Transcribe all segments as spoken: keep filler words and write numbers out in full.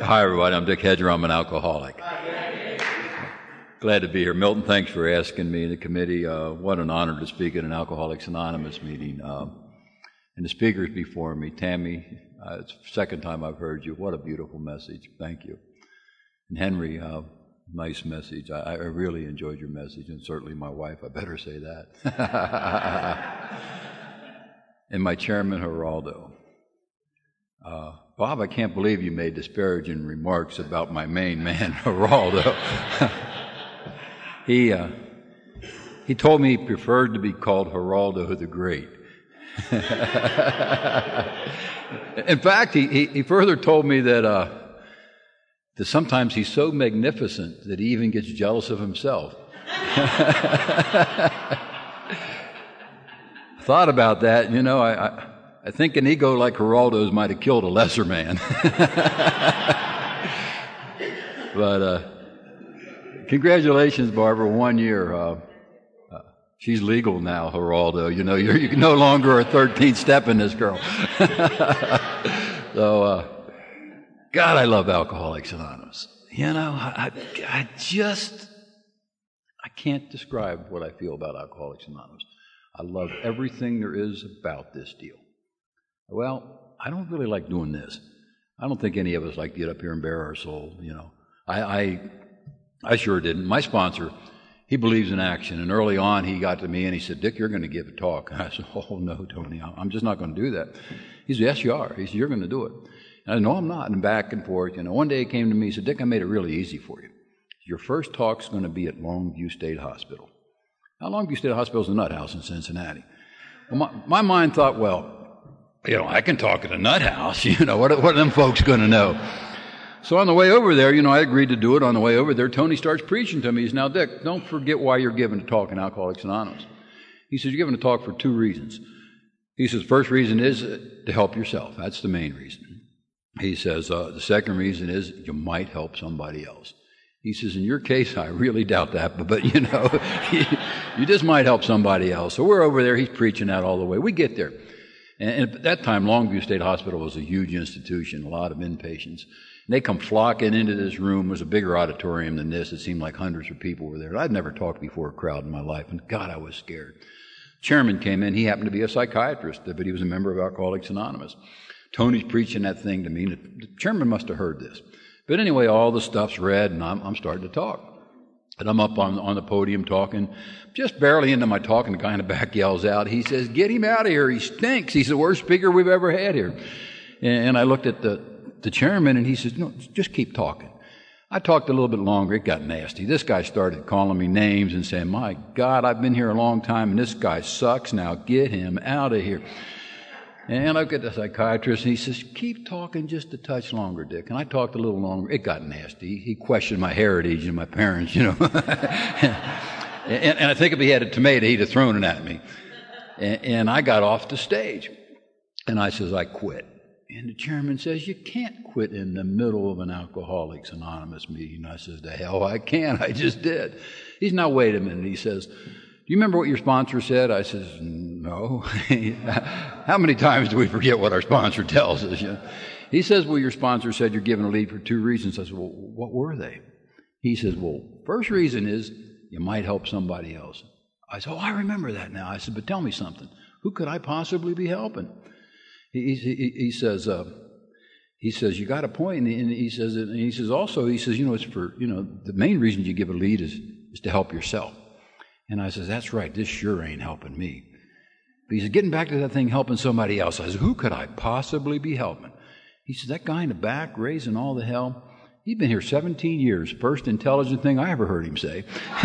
Hi, everybody. I'm Dick Hedger. I'm an alcoholic. Glad to be here. Milton, thanks for asking me, the committee. Uh, what an honor to speak at an Alcoholics Anonymous meeting. Uh, and the speakers before me, Tammy, uh, it's the second time I've heard you. What a beautiful message. Thank you. And Henry, uh, nice message. I, I really enjoyed your message, and certainly my wife, I better say that. And my chairman, Geraldo. Uh, Bob, I can't believe you made disparaging remarks about my main man, Geraldo. he uh, he told me he preferred to be called Geraldo the Great. In fact, he, he, he further told me that, uh, that sometimes he's so magnificent that he even gets jealous of himself. Thought about that, you know, I... I I think an ego like Geraldo's might have killed a lesser man. But uh, congratulations, Barbara, one year. Uh, uh, she's legal now, Geraldo. You know, you're, you're no longer a thirteenth step in this girl. So, uh, God, I love Alcoholics Anonymous. You know, I, I just, I can't describe what I feel about Alcoholics Anonymous. I love everything there is about this deal. Well, I don't really like doing this. I don't think any of us like to get up here and bare our soul, you know. I, I I sure didn't. My sponsor, he believes in action, and early on he got to me and he said, Dick, you're going to give a talk. And I said, oh, no, Tony, I'm just not going to do that. He said, yes, you are. He said, you're going to do it. And I said, no, I'm not. And back and forth. You know, one day he came to me, he said, Dick, I made it really easy for you. Your first talk's going to be at Longview State Hospital. Now, Longview State Hospital is a nut house in Cincinnati. Well, my, my mind thought, well, you know, I can talk at a nut house. You know, what, what are them folks going to know? So on the way over there, you know, I agreed to do it. On the way over there, Tony starts preaching to me. He says, now, Dick, don't forget why you're giving a talk in Alcoholics Anonymous. He says, you're giving a talk for two reasons. He says, first reason is to help yourself. That's the main reason. He says, uh, the second reason is you might help somebody else. He says, in your case, I really doubt that, but, but you know, you just might help somebody else. So we're over there. He's preaching that all the way. We get there. And at that time, Longview State Hospital was a huge institution, a lot of inpatients. And they come flocking into this room. It was a bigger auditorium than this. It seemed like hundreds of people were there. And I'd never talked before a crowd in my life, and God, I was scared. Chairman came in. He happened to be a psychiatrist, but he was a member of Alcoholics Anonymous. Tony's preaching that thing to me. The chairman must have heard this. But anyway, all the stuff's read, and I'm, I'm starting to talk. And I'm up on, on the podium talking, just barely into my talk, and the guy in the back yells out. He says, get him out of here. He stinks. He's the worst speaker we've ever had here. And, and I looked at the, the chairman, and he says, no, just keep talking. I talked a little bit longer. It got nasty. This guy started calling me names and saying, my God, I've been here a long time, and this guy sucks. Now get him out of here. And I look at the psychiatrist, and he says, keep talking just a touch longer, Dick. And I talked a little longer. It got nasty. He questioned my heritage and my parents, you know. and, and I think if he had a tomato, he'd have thrown it at me. And, and I got off the stage. And I says, I quit. And the chairman says, you can't quit in the middle of an Alcoholics Anonymous meeting. I says, the hell I can. I just did. He says, now wait a minute. He says, do you remember what your sponsor said? I says, no. How many times do we forget what our sponsor tells us? You know? He says, well, your sponsor said you're giving a lead for two reasons. I said, well, what were they? He says, well, first reason is you might help somebody else. I said, oh, I remember that now. I said, but tell me something. Who could I possibly be helping? He, he, he says, uh, he says, you got a point. And he says, and he says also, he says, you know, it's for, you know, the main reason you give a lead is, is to help yourself. And I says, that's right, this sure ain't helping me. But he said, getting back to that thing, helping somebody else. I said, who could I possibly be helping? He said, that guy in the back raising all the hell, he's been here seventeen years. First intelligent thing I ever heard him say.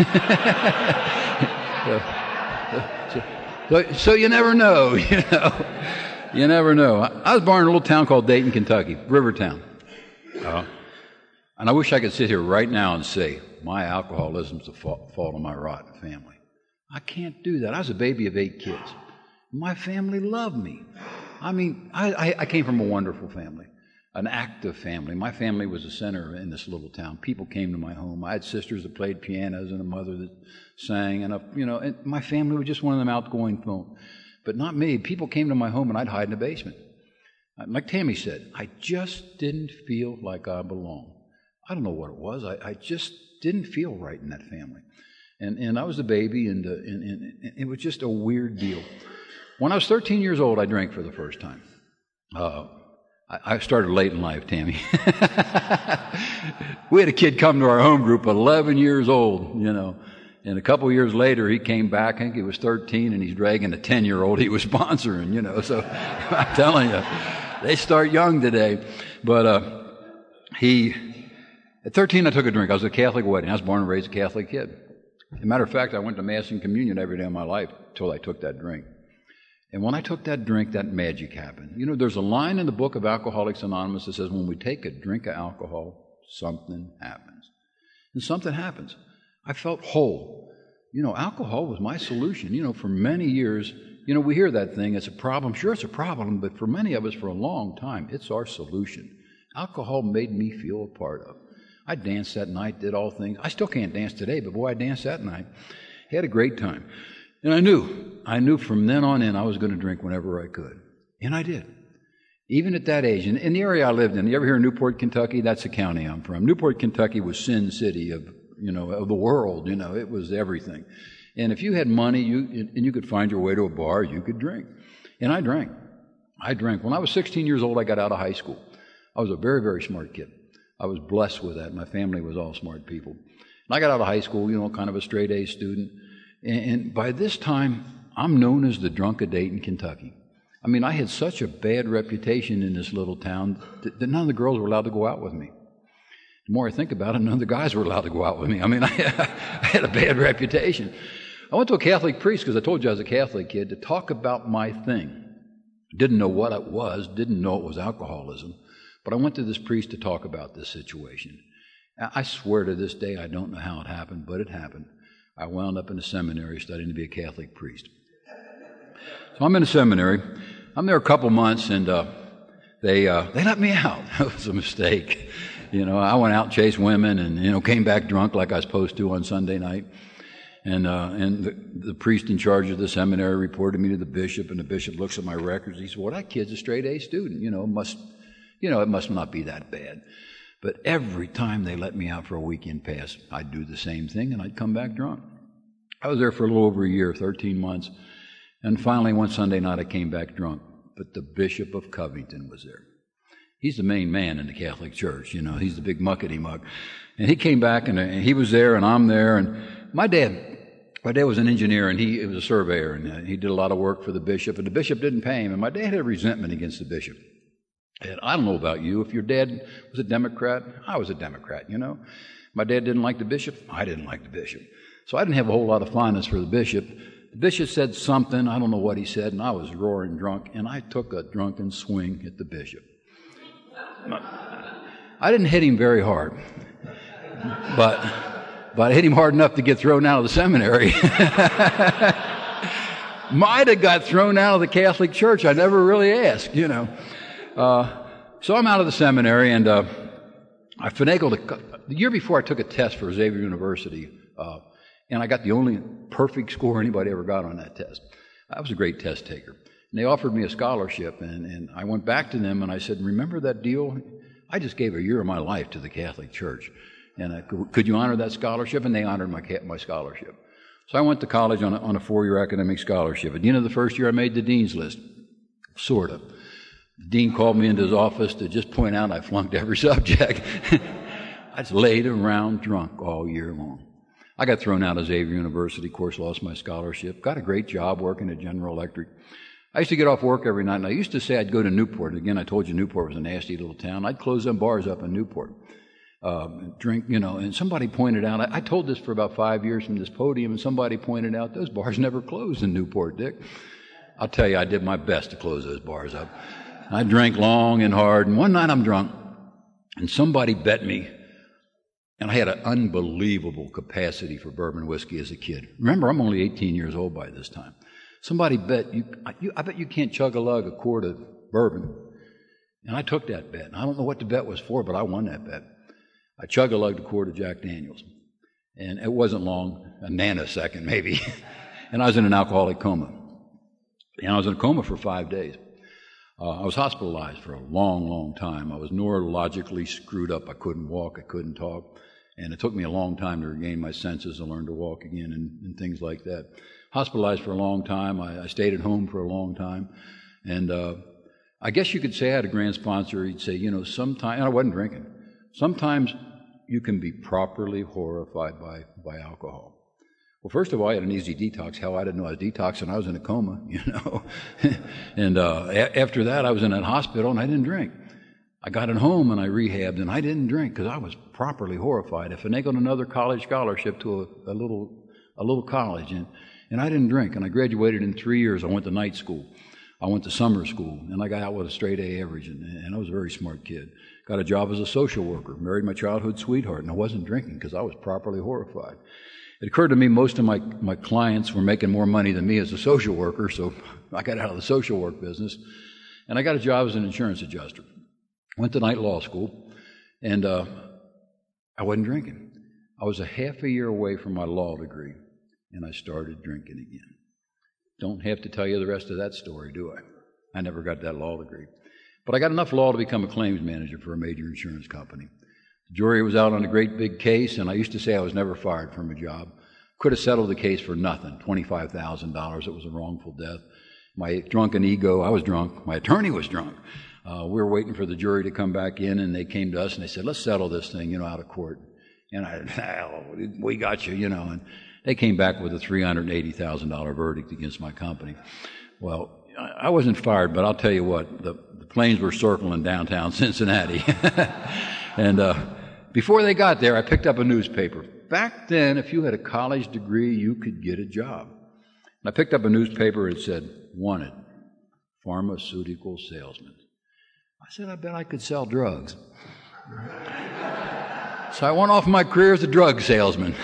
so, so, so you never know, you know. You never know. I was born in a little town called Dayton, Kentucky, Rivertown. Uh, and I wish I could sit here right now and say, my alcoholism's the fault of my rotten family. I can't do that. I was a baby of eight kids. My family loved me. I mean, I, I, I came from a wonderful family, an active family. My family was the center in this little town. People came to my home. I had sisters that played pianos and a mother that sang, and a, you know, and my family was just one of them outgoing folk. But not me. People came to my home, and I'd hide in the basement. Like Tammy said, I just didn't feel like I belonged. I don't know what it was. I, I just didn't feel right in that family. And and I was a baby, and, uh, and, and it was just a weird deal. When I was thirteen years old, I drank for the first time. Uh, I, I started late in life, Tammy. We had a kid come to our home group, eleven years old, you know. And a couple of years later, he came back. I think he was thirteen, and he's dragging a ten-year-old he was sponsoring, you know. So I'm telling you, they start young today. But uh, he, at thirteen, I took a drink. I was at a Catholic wedding. I was born and raised a Catholic kid. As a matter of fact, I went to Mass and Communion every day of my life until I took that drink. And when I took that drink, that magic happened. You know, there's a line in the book of Alcoholics Anonymous that says, when we take a drink of alcohol, something happens. And something happens. I felt whole. You know, alcohol was my solution. You know, for many years, you know, we hear that thing, it's a problem. Sure, it's a problem, but for many of us, for a long time, it's our solution. Alcohol made me feel a part of. I danced that night, did all things. I still can't dance today, but boy, I danced that night. Had a great time. And I knew, I knew from then on in I was going to drink whenever I could. And I did. Even at that age. In, in the area I lived in, you ever hear of Newport, Kentucky? That's the county I'm from. Newport, Kentucky was Sin City of, you know, of the world. You know, it was everything. And if you had money, you and you could find your way to a bar, you could drink. And I drank. I drank. When I was sixteen years old, I got out of high school. I was a very, very smart kid. I was blessed with that. My family was all smart people. And I got out of high school, you know, kind of a straight A student. And, and by this time, I'm known as the drunk of Dayton, Kentucky. I mean, I had such a bad reputation in this little town that, that none of the girls were allowed to go out with me. The more I think about it, none of the guys were allowed to go out with me. I mean, I, I had a bad reputation. I went to a Catholic priest, because I told you I was a Catholic kid, to talk about my thing. Didn't know what it was, didn't know it was alcoholism. But I went to this priest to talk about this situation. I swear to this day, I don't know how it happened, but it happened. I wound up in a seminary studying to be a Catholic priest. So I'm in a seminary. I'm there a couple months, and uh, they uh, they let me out. It was a mistake. You know, I went out, chased women, and, you know, came back drunk like I was supposed to on Sunday night. And uh, and the, the priest in charge of the seminary reported me to the bishop, and the bishop looks at my records. He said, well, that kid's a straight A student. You know, must... You know, it must not be that bad. But every time they let me out for a weekend pass, I'd do the same thing, and I'd come back drunk. I was there for a little over a year, thirteen months. And finally, one Sunday night, I came back drunk. But the Bishop of Covington was there. He's the main man in the Catholic Church. You know, he's the big muckety-muck. And he came back, and, and he was there, and I'm there. And my dad, my dad was an engineer, and he, he was a surveyor, and uh, he did a lot of work for the bishop. And the bishop didn't pay him. And my dad had a resentment against the bishop. And I don't know about you. If your dad was a Democrat, I was a Democrat, you know. My dad didn't like the bishop. I didn't like the bishop. So I didn't have a whole lot of fondness for the bishop. The bishop said something. I don't know what he said, and I was roaring drunk, and I took a drunken swing at the bishop. I didn't hit him very hard, but, but I hit him hard enough to get thrown out of the seminary. Might have got thrown out of the Catholic Church. I never really asked, you know. Uh, so I'm out of the seminary, and uh, I finagled a, the year before I took a test for Xavier University, uh, and I got the only perfect score anybody ever got on that test. I was a great test taker. And they offered me a scholarship, and, and I went back to them, and I said, remember that deal? I just gave a year of my life to the Catholic Church, and I, could, could you honor that scholarship? And they honored my, my scholarship. So I went to college on a, on a four-year academic scholarship. At the end of the first year, I made the dean's list, sort of. The dean called me into his office to just point out I flunked every subject. I just laid around drunk all year long. I got thrown out of Xavier University, of course, lost my scholarship, got a great job working at General Electric. I used to get off work every night, and I used to say I'd go to Newport. Again, I told you Newport was a nasty little town. I'd close them bars up in Newport, um, drink, you know, and somebody pointed out, I, I told this for about five years from this podium, and somebody pointed out, those bars never closed in Newport, Dick. I'll tell you, I did my best to close those bars up. I drank long and hard, and one night I'm drunk, and somebody bet me, and I had an unbelievable capacity for bourbon whiskey as a kid. Remember, I'm only eighteen years old by this time. Somebody bet, you, you, I bet you can't chug a lug a quart of bourbon. And I took that bet. And I don't know what the bet was for, but I won that bet. I chug a lugged a quart of Jack Daniels. And it wasn't long, a nanosecond maybe, and I was in an alcoholic coma. And I was in a coma for five days. Uh, I was hospitalized for a long, long time. I was neurologically screwed up. I couldn't walk. I couldn't talk. And it took me a long time to regain my senses and learn to walk again and, and things like that. Hospitalized for a long time. I, I stayed at home for a long time. And uh, I guess you could say I had a grand sponsor. He'd say, you know, sometimes, and I wasn't drinking, sometimes you can be properly horrified by, by alcohol. Well, first of all, I had an easy detox. Hell, I didn't know I was detoxing. I was in a coma, you know. and uh, a- after that, I was in a hospital, and I didn't drink. I got at home, and I rehabbed, and I didn't drink because I was properly horrified. I finagled another college scholarship to a, a little a little college, and, and I didn't drink. And I graduated in three years. I went to night school. I went to summer school, and I got out with a straight A average, and, and I was a very smart kid. Got a job as a social worker, married my childhood sweetheart, and I wasn't drinking because I was properly horrified. It occurred to me most of my, my clients were making more money than me as a social worker, so I got out of the social work business, and I got a job as an insurance adjuster. Went to night law school, and uh, I wasn't drinking. I was a half a year away from my law degree, and I started drinking again. Don't have to tell you the rest of that story, do I? I never got that law degree. But I got enough law to become a claims manager for a major insurance company. The jury was out on a great big case, and I used to say I was never fired from a job. Could have settled the case for nothing, twenty-five thousand dollars. It was a wrongful death. My drunken ego, I was drunk. My attorney was drunk. Uh, we were waiting for the jury to come back in, and they came to us, and they said, let's settle this thing, you know, out of court. And I, oh, we got you, you know. And they came back with a three hundred eighty thousand dollars verdict against my company. Well, I wasn't fired, but I'll tell you what, the, the planes were circling downtown Cincinnati. and uh, before they got there, I picked up a newspaper. Back then, if you had a college degree, you could get a job. And I picked up a newspaper and it said, wanted, pharmaceutical salesman. I said, I bet I could sell drugs. So I went off my career as a drug salesman.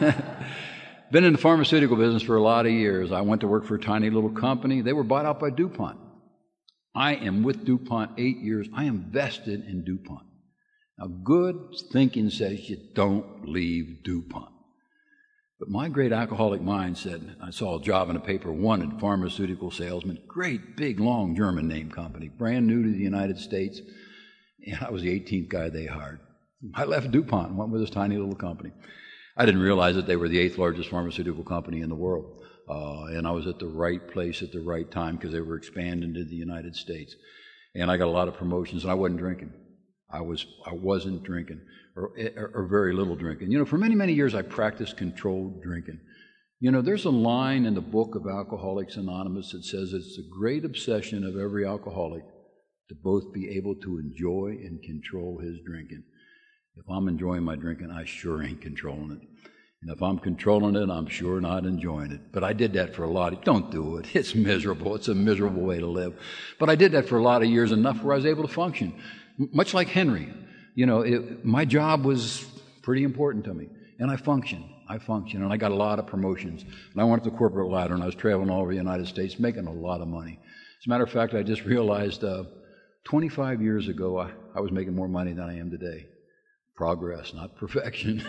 Been in the pharmaceutical business for a lot of years. I went to work for a tiny little company. They were bought out by DuPont. I am with DuPont eight years. I am vested in DuPont. Now, good thinking says you don't leave DuPont. But my great alcoholic mind said, I saw a job in a paper, wanted pharmaceutical salesman, great, big, long German name company, brand new to the United States, and I was the eighteenth guy they hired. I left DuPont and went with this tiny little company. I didn't realize that they were the eighth largest pharmaceutical company in the world, uh, and I was at the right place at the right time because they were expanding to the United States. And I got a lot of promotions, and I wasn't drinking. I was, I wasn't drinking, or, or, or very little drinking. You know, for many, many years I practiced controlled drinking. You know, there's a line in the book of Alcoholics Anonymous that says it's the great obsession of every alcoholic to both be able to enjoy and control his drinking. If I'm enjoying my drinking, I sure ain't controlling it. And if I'm controlling it, I'm sure not enjoying it. But I did that for a lot of, don't do it. It's miserable. It's a miserable way to live. But I did that for a lot of years, enough where I was able to function. Much like Henry, you know, it, my job was pretty important to me, and I functioned. I functioned, and I got a lot of promotions. And I went up the corporate ladder, and I was traveling all over the United States, making a lot of money. As a matter of fact, I just realized uh, twenty-five years ago, I, I was making more money than I am today. Progress, not perfection.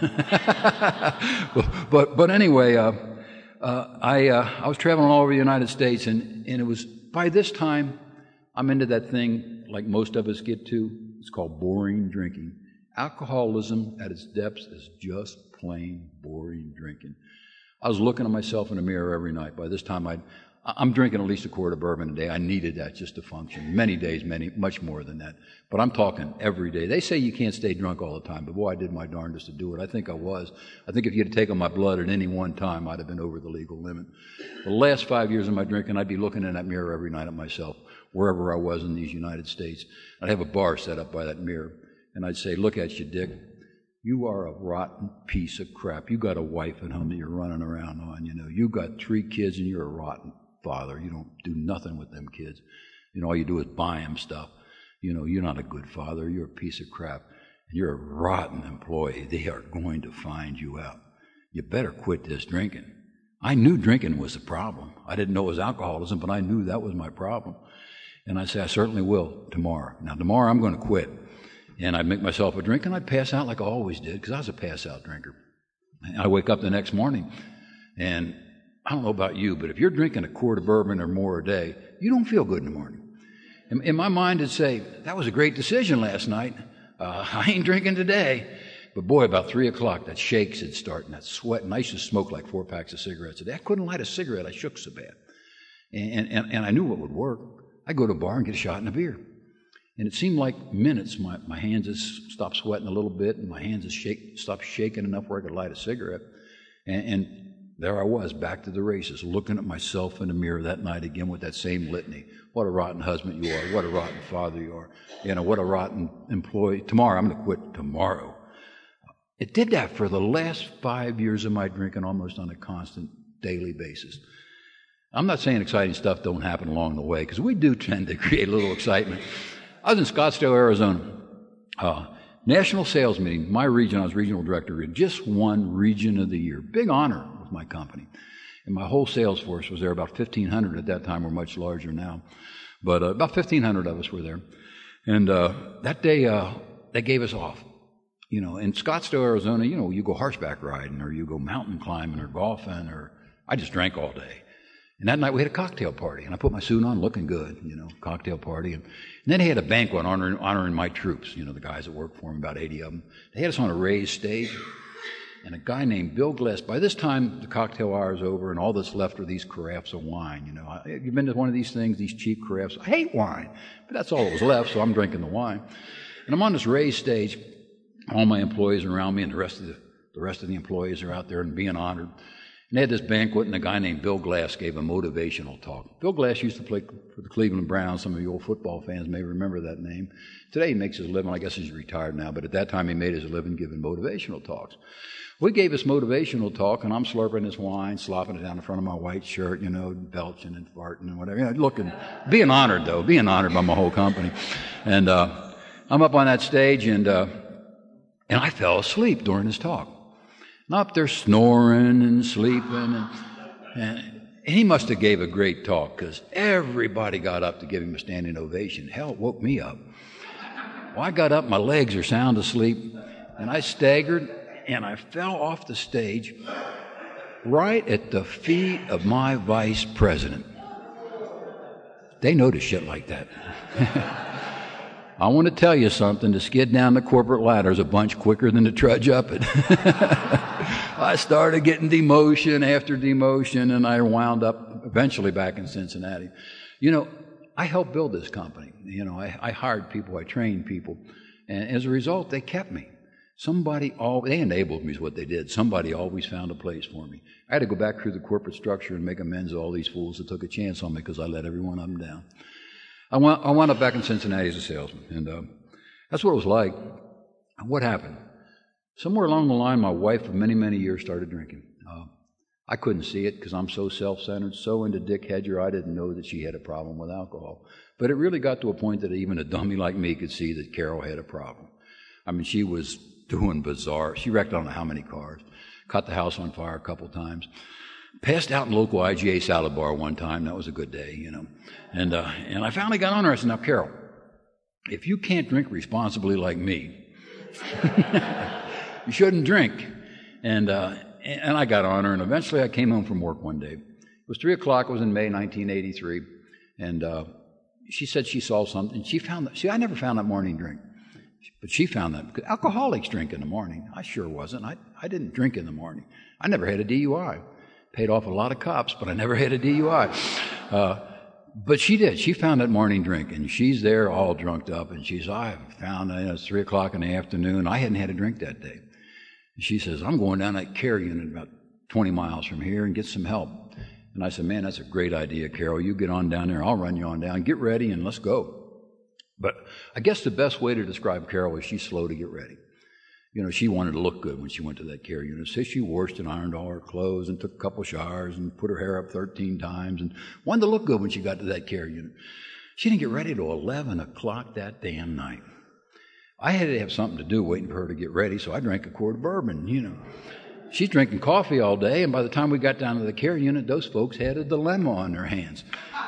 but, but but anyway, uh, uh, I uh, I was traveling all over the United States, and and it was by this time I'm into that thing like most of us get to. It's called boring drinking. Alcoholism at its depths is just plain boring drinking. I was looking at myself in the mirror every night. By this time, I'd, I'm drinking at least a quart of bourbon a day. I needed that just to function. Many days, many, much more than that. But I'm talking every day. They say you can't stay drunk all the time, but boy, I did my darndest to do it. I think I was. I think if you had taken my blood at any one time, I'd have been over the legal limit. The last five years of my drinking, I'd be looking in that mirror every night at myself, wherever I was in these United States. I'd have a bar set up by that mirror, and I'd say, look at you, Dick. You are a rotten piece of crap. You got a wife at home that you're running around on, you know. You got three kids, and you're a rotten father. You don't do nothing with them kids. You know, all you do is buy them stuff. You know, you're not a good father. You're a piece of crap. And you're a rotten employee. They are going to find you out. You better quit this drinking. I knew drinking was the problem. I didn't know it was alcoholism, but I knew that was my problem. And I said, I certainly will tomorrow. Now, tomorrow I'm going to quit. And I'd make myself a drink, and I'd pass out like I always did, because I was a pass-out drinker. And I wake up the next morning, and I don't know about you, but if you're drinking a quart of bourbon or more a day, you don't feel good in the morning. In, in my mind, it'd say, that was a great decision last night. Uh, I ain't drinking today. But boy, about three o'clock, that shakes would start and that sweat. And I used to smoke like four packs of cigarettes a day. I couldn't light a cigarette. I shook so bad. And, and, and I knew what would work. I'd go to a bar and get a shot and a beer. And it seemed like minutes. My, my hands just stopped sweating a little bit, and my hands just shake, stopped shaking enough where I could light a cigarette. And, and there I was, back to the races, looking at myself in the mirror that night again with that same litany. What a rotten husband you are. What a rotten father you are. You know, what a rotten employee. Tomorrow, I'm going to quit tomorrow. It did that for the last five years of my drinking, almost on a constant daily basis. I'm not saying exciting stuff don't happen along the way, because we do tend to create a little excitement. I was in Scottsdale, Arizona. Uh, national sales meeting. My region, I was regional director, we had just won Region of the Year. Big honor with my company. And my whole sales force was there, about fifteen hundred at that time. We're much larger now. But uh, about fifteen hundred of us were there. And uh, that day, uh, they gave us off. You know, in Scottsdale, Arizona, you know, you go horseback riding or you go mountain climbing or golfing, or I just drank all day. And that night we had a cocktail party, and I put my suit on looking good, you know, cocktail party. And, and then they had a banquet honoring, honoring my troops, you know, the guys that worked for them, about eighty of them. They had us on a raised stage, and a guy named Bill Glass. By this time, the cocktail hour is over, and all that's left are these carafes of wine, you know. I, you've been to one of these things, these cheap carafes. I hate wine, but that's all that was left, so I'm drinking the wine. And I'm on this raised stage. All my employees are around me, and the rest of the, the rest of the employees are out there and being honored. And they had this banquet, and a guy named Bill Glass gave a motivational talk. Bill Glass used to play for the Cleveland Browns. Some of you old football fans may remember that name. Today he makes his living. I guess he's retired now, but at that time he made his living giving motivational talks. We gave this motivational talk, and I'm slurping this wine, slopping it down in front of my white shirt, you know, belching and farting and whatever. You know, looking, being honored, though, being honored by my whole company. And uh, I'm up on that stage, and uh, and I fell asleep during his talk. And up there snoring and sleeping, and, and he must have gave a great talk, because everybody got up to give him a standing ovation. Hell, it woke me up. Well, I got up, my legs are sound asleep, and I staggered, and I fell off the stage right at the feet of my vice president. They notice shit like that. I want to tell you something. To skid down the corporate ladder is a bunch quicker than to trudge up it. I started getting demotion after demotion, and I wound up eventually back in Cincinnati. You know, I helped build this company. You know, I, I hired people, I trained people, and as a result, they kept me. Somebody, all, they enabled me is what they did. Somebody always found a place for me. I had to go back through the corporate structure and make amends to all these fools that took a chance on me because I let every one of them down. I wound, I wound up back in Cincinnati as a salesman, and uh, that's what it was like. What happened? Somewhere along the line, my wife of many, many years started drinking. Uh, I couldn't see it because I'm so self-centered, so into Dick Hedger, I didn't know that she had a problem with alcohol. But it really got to a point that even a dummy like me could see that Carol had a problem. I mean, she was doing bizarre. She wrecked I don't know how many cars, caught the house on fire a couple times. Passed out in local I G A salad bar one time. That was a good day, you know. And uh, and I finally got on her. I said, now, Carol, if you can't drink responsibly like me, you shouldn't drink. And uh, and I got on her, and eventually I came home from work one day. It was three o'clock. It was in May nineteen eighty-three. And uh, she said she saw something. She found that. See, I never found that morning drink. But she found that. Because alcoholics drink in the morning. I sure wasn't. I, I didn't drink in the morning. I never had a D U I. Paid off a lot of cops, but I never had a D U I. Uh, but she did. She found that morning drink, and she's there all drunked up, and she's, I found it. It's three o'clock in the afternoon. I hadn't had a drink that day. And she says, I'm going down that care unit about twenty miles from here and get some help. And I said, man, that's a great idea, Carol. You get on down there. I'll run you on down. Get ready, and let's go. But I guess the best way to describe Carol is she's slow to get ready. You know, she wanted to look good when she went to that care unit. So she washed and ironed all her clothes and took a couple showers and put her hair up thirteen times and wanted to look good when she got to that care unit. She didn't get ready till eleven o'clock that damn night. I had to have something to do waiting for her to get ready, so I drank a quart of bourbon, you know. She's drinking coffee all day, and by the time we got down to the care unit, those folks had a dilemma on their hands.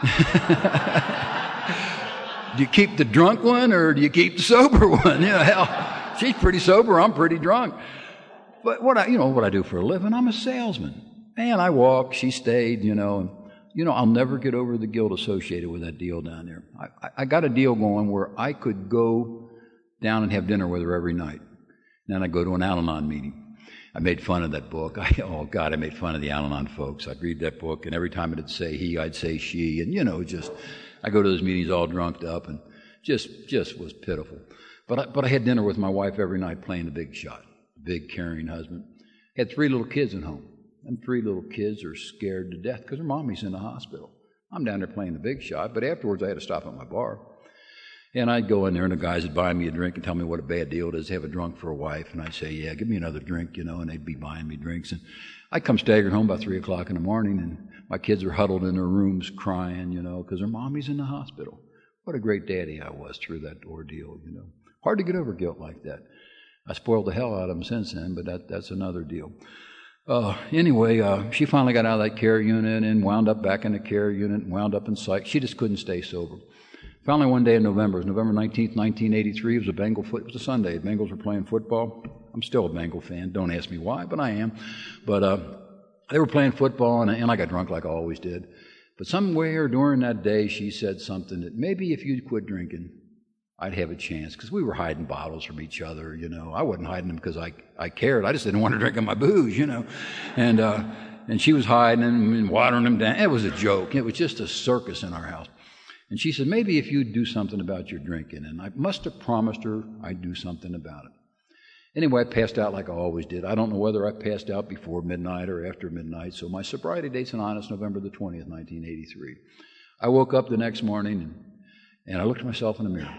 Do you keep the drunk one or do you keep the sober one? You know, hell. She's pretty sober. I'm pretty drunk. But what I, you know, what I do for a living, I'm a salesman. Man, I walked. She stayed, you know. you know, I'll never get over the guilt associated with that deal down there. I, I got a deal going where I could go down and have dinner with her every night. And then I'd go to an Al-Anon meeting. I made fun of that book. I, oh, God, I made fun of the Al-Anon folks. I'd read that book, and every time it'd say he, I'd say she. And, you know, just, I go to those meetings all drunked up and just just was pitiful. But I, but I had dinner with my wife every night playing the big shot, big, caring husband. Had three little kids at home. And three little kids are scared to death because their mommy's in the hospital. I'm down there playing the big shot, but afterwards I had to stop at my bar. And I'd go in there, and the guys would buy me a drink and tell me what a bad deal it is to have a drunk for a wife. And I'd say, yeah, give me another drink, you know, and they'd be buying me drinks. And I'd come staggering home about three o'clock in the morning, and my kids are huddled in their rooms crying, you know, because their mommy's in the hospital. What a great daddy I was through that ordeal, you know. Hard to get over guilt like that. I spoiled the hell out of them since then, but that that's another deal. Uh, anyway, uh, she finally got out of that care unit and wound up back in the care unit and wound up in psych. She just couldn't stay sober. Finally, one day in November, it was November nineteenth, nineteen eighty-three. It was a Bengal foot. It was a Sunday. The Bengals were playing football. I'm still a Bengal fan. Don't ask me why, but I am. But uh, they were playing football, and, and I got drunk like I always did. But somewhere during that day, she said something that maybe if you'd quit drinking, I'd have a chance, because we were hiding bottles from each other, you know. I wasn't hiding them because I I cared. I just didn't want to drink my booze, you know. And uh, and she was hiding them and watering them down. It was a joke. It was just a circus in our house. And she said, maybe if you'd do something about your drinking. And I must have promised her I'd do something about it. Anyway, I passed out like I always did. I don't know whether I passed out before midnight or after midnight. So my sobriety date's an honest November the twentieth, nineteen eighty-three. I woke up the next morning, and, and I looked at myself in the mirror.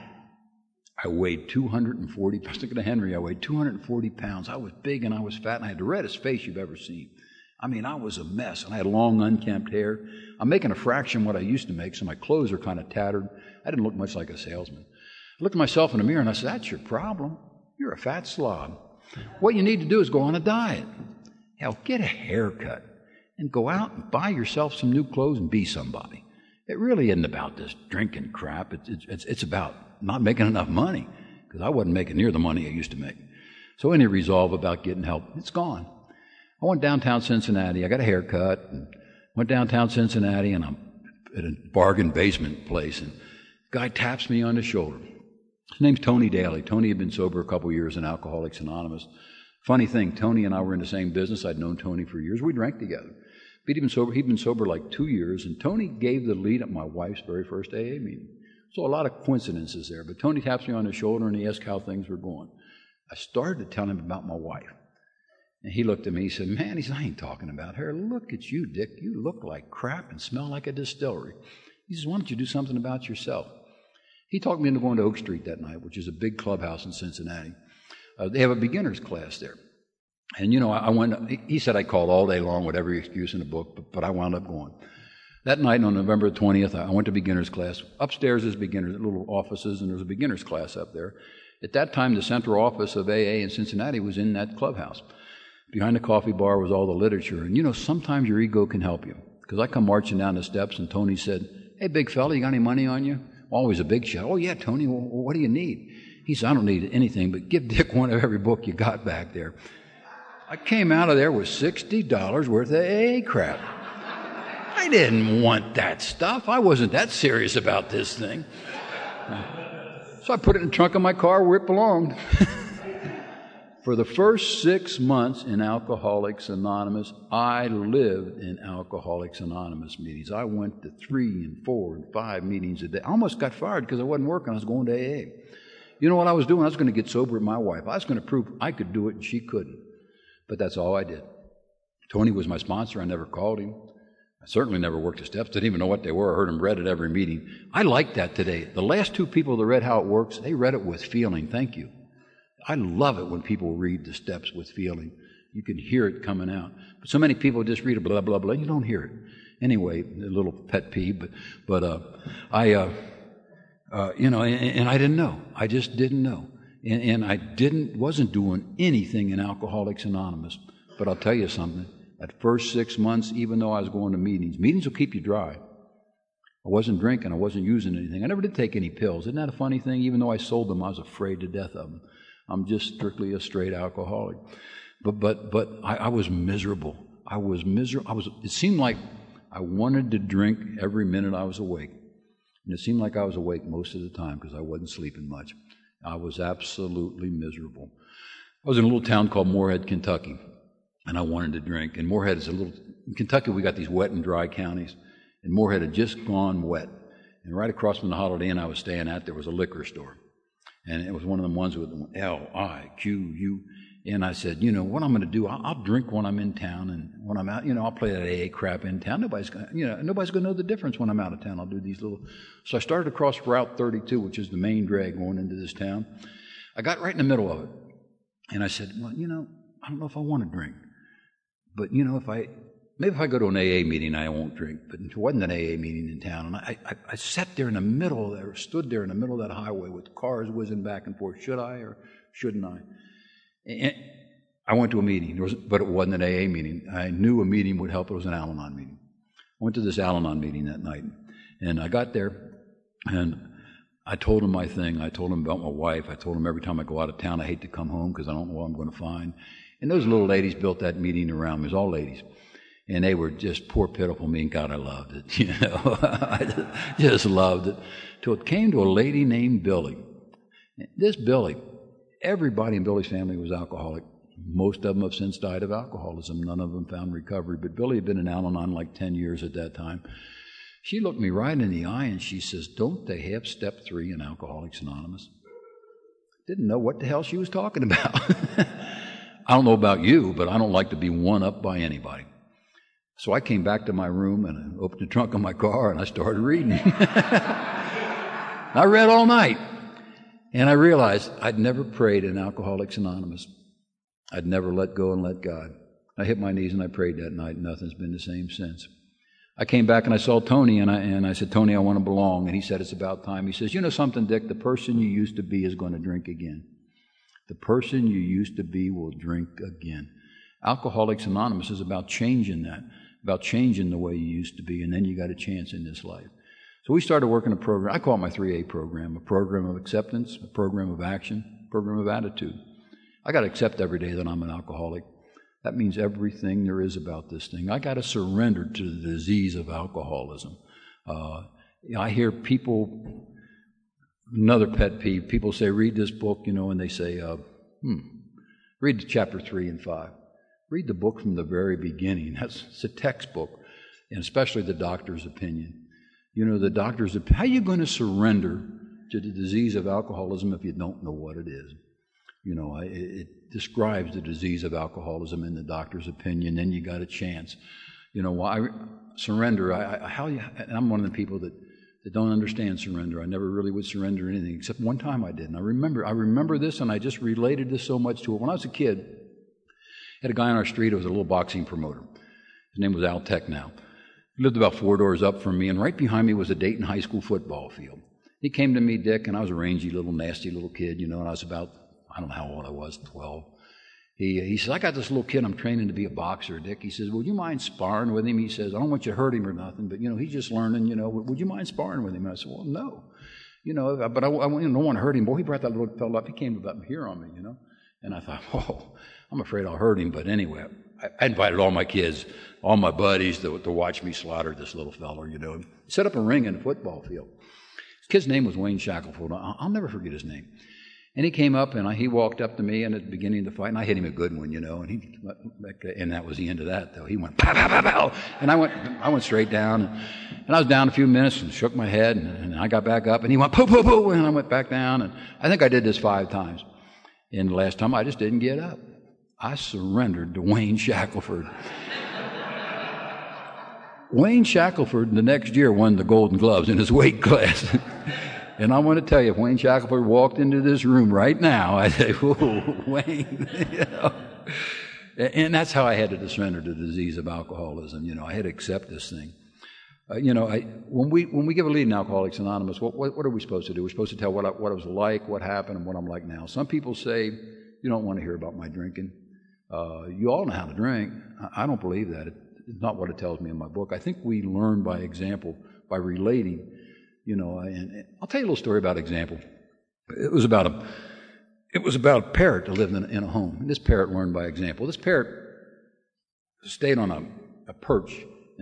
I weighed two hundred forty pounds. Looking at Henry, I weighed two hundred forty pounds. I was big and I was fat, and I had the reddest face you've ever seen. I mean, I was a mess, and I had long, unkempt hair. I'm making a fraction what I used to make, so my clothes are kind of tattered. I didn't look much like a salesman. I looked at myself in the mirror, and I said, that's your problem. You're a fat slob. What you need to do is go on a diet. Hell, get a haircut and go out and buy yourself some new clothes and be somebody. It really isn't about this drinking crap. It's, it's, it's about not making enough money, because I wasn't making near the money I used to make. So any resolve about getting help, it's gone. I went downtown Cincinnati. I got a haircut and went downtown Cincinnati, and I'm at a bargain basement place, and a guy taps me on the shoulder. His name's Tony Daly. Tony had been sober a couple of years in Alcoholics Anonymous. Funny thing, Tony and I were in the same business. I'd known Tony for years. We drank together. He'd been sober, he'd been sober like two years, and Tony gave the lead at my wife's very first A A meeting. So a lot of coincidences there. But Tony taps me on the shoulder, and he asked how things were going. I started to tell him about my wife. And he looked at me, he said, man, he said, I ain't talking about her. Look at you, Dick. You look like crap and smell like a distillery. He says, why don't you do something about yourself? He talked me into going to Oak Street that night, which is a big clubhouse in Cincinnati. Uh, they have a beginner's class there. And, you know, I, I went, he said I called all day long with every excuse in the book, but, but I wound up going. That night on November twentieth, I went to beginner's class. Upstairs is beginners, little offices, and there's a beginner's class up there. At that time, the central office of A A in Cincinnati was in that clubhouse. Behind the coffee bar was all the literature. And, you know, sometimes your ego can help you. Because I come marching down the steps, and Tony said, hey, big fella, you got any money on you? Always a big shot. Oh, yeah, Tony, well, what do you need? He said, I don't need anything, but give Dick one of every book you got back there. I came out of there with sixty dollars worth of A A crap. I didn't want that stuff. I wasn't that serious about this thing. So I put it in the trunk of my car where it belonged. For the first six months in Alcoholics Anonymous, I lived in Alcoholics Anonymous meetings. I went to three and four and five meetings a day. I almost got fired because I wasn't working. I was going to A A. You know what I was doing? I was going to get sober with my wife. I was going to prove I could do it and she couldn't. But that's all I did. Tony was my sponsor. I never called him. I certainly never worked the steps. Didn't even know what they were. I heard him read at every meeting. I like that today. The last two people that read how it works, they read it with feeling. Thank you. I love it when people read the steps with feeling. You can hear it coming out. But so many people just read it, blah, blah, blah. You don't hear it. Anyway, a little pet peeve, but but uh, I, uh, uh, you know, and, and I didn't know. I just didn't know. And, and I didn't, wasn't doing anything in Alcoholics Anonymous. But I'll tell you something. That first six months, even though I was going to meetings, meetings will keep you dry. I wasn't drinking. I wasn't using anything. I never did take any pills. Isn't that a funny thing? Even though I sold them, I was afraid to death of them. I'm just strictly a straight alcoholic. But but but I, I was miserable. I was miserable. I was. It seemed like I wanted to drink every minute I was awake. And it seemed like I was awake most of the time because I wasn't sleeping much. I was absolutely miserable. I was in a little town called Moorhead, Kentucky, and I wanted to drink. And Moorhead is a little... In Kentucky, we got these wet and dry counties, and Moorhead had just gone wet. And right across from the Holiday Inn I was staying at, there was a liquor store. And it was one of them ones with L I Q U. And I said, you know, what I'm going to do, I'll, I'll drink when I'm in town, and when I'm out, you know, I'll play that A A crap in town. Nobody's going to, you know, nobody's going to know the difference when I'm out of town. I'll do these little... So I started across Route thirty-two, which is the main drag going into this town. I got right in the middle of it. And I said, well, you know, I don't know if I want to drink. But, you know, if I... Maybe if I go to an A A meeting, I won't drink. But it wasn't an A A meeting in town. And I, I, I sat there in the middle there, stood there in the middle of that highway with cars whizzing back and forth. Should I or shouldn't I? And I went to a meeting, there was, but it wasn't an A A meeting. I knew a meeting would help. It was an Al-Anon meeting. I went to this Al-Anon meeting that night. And I got there, and I told him my thing. I told him about my wife. I told him every time I go out of town, I hate to come home because I don't know what I'm going to find. And those little ladies built that meeting around me. It was all ladies. And they were just poor, pitiful me, and God, I loved it, you know. I just loved it. Till it came to a lady named Billy. This Billy, everybody in Billy's family was alcoholic. Most of them have since died of alcoholism. None of them found recovery. But Billy had been in Al-Anon like ten years at that time. She looked me right in the eye and she says, don't they have step three in Alcoholics Anonymous? Didn't know what the hell she was talking about. I don't know about you, but I don't like to be one up by anybody. So I came back to my room and I opened the trunk of my car and I started reading. I read all night. And I realized I'd never prayed in Alcoholics Anonymous. I'd never let go and let God. I hit my knees and I prayed that night, and nothing's been the same since. I came back and I saw Tony, and I, and I said, Tony, I want to belong. And he said, it's about time. He says, you know something, Dick? The person you used to be is going to drink again. The person you used to be will drink again. Alcoholics Anonymous is about changing that, about changing the way you used to be, and then you got a chance in this life. So we started working a program. I call it my three A program, a program of acceptance, a program of action, a program of attitude. I got to accept every day that I'm an alcoholic. That means everything there is about this thing. I got to surrender to the disease of alcoholism. Uh, I hear people, another pet peeve, people say, read this book, you know, and they say, uh, hmm, read chapter three and five. Read the book from the very beginning. That's it's a textbook, and especially the doctor's opinion. You know, the doctor's opinion. How are you going to surrender to the disease of alcoholism if you don't know what it is? You know, it, it describes the disease of alcoholism in the doctor's opinion. Then you got a chance. You know, why surrender? I, I, how you, I'm one of the people that, that don't understand surrender. I never really would surrender anything, except one time I did. And I remember, I remember this, and I just related this so much to it. When I was a kid, I had a guy on our street who was a little boxing promoter. His name was Al Technow. He lived about four doors up from me, and right behind me was a Dayton High School football field. He came to me, Dick, and I was a rangy little, nasty little kid, you know, and I was about, I don't know how old I was, twelve. He he says, I got this little kid I'm training to be a boxer, Dick. He says, would you mind sparring with him? He says, I don't want you to hurt him or nothing, but, you know, he's just learning, you know, would you mind sparring with him? And I said, well, no. You know, but I, I don't want to hurt him. Boy, he brought that little fellow up. He came about here on me, you know. And I thought, oh, I'm afraid I'll hurt him. But anyway, I, I invited all my kids, all my buddies to, to watch me slaughter this little fellow, you know. Set up a ring in a football field. His kid's name was Wayne Shackelford. I'll, I'll never forget his name. And he came up, and I, he walked up to me, and at the beginning of the fight, and I hit him a good one, you know, and he, and that was the end of that, though. He went, pow, pow, pow, pow, and I went, I went straight down, and, and I was down a few minutes and shook my head, and, and I got back up, and he went, poo, poo, poo, and I went back down, and I think I did this five times. And the last time, I just didn't get up. I surrendered to Wayne Shackelford. Wayne Shackelford, the next year, won the Golden Gloves in his weight class. And I want to tell you, if Wayne Shackelford walked into this room right now, I'd say, whoa, Wayne. You know? And that's how I had to surrender to the disease of alcoholism. You know, I had to accept this thing. Uh, you know, I, when we when we give a lead in Alcoholics Anonymous, what, what, what are we supposed to do? We're supposed to tell what I, what I was like, what happened, and what I'm like now. Some people say, you don't want to hear about my drinking. Uh, you all know how to drink. I, I don't believe that. It, it's not what it tells me in my book. I think we learn by example, by relating. You know, and, and I'll tell you a little story about example. It was about a, it was about a parrot that lived in, in a home. And this parrot learned by example. This parrot stayed on a, a perch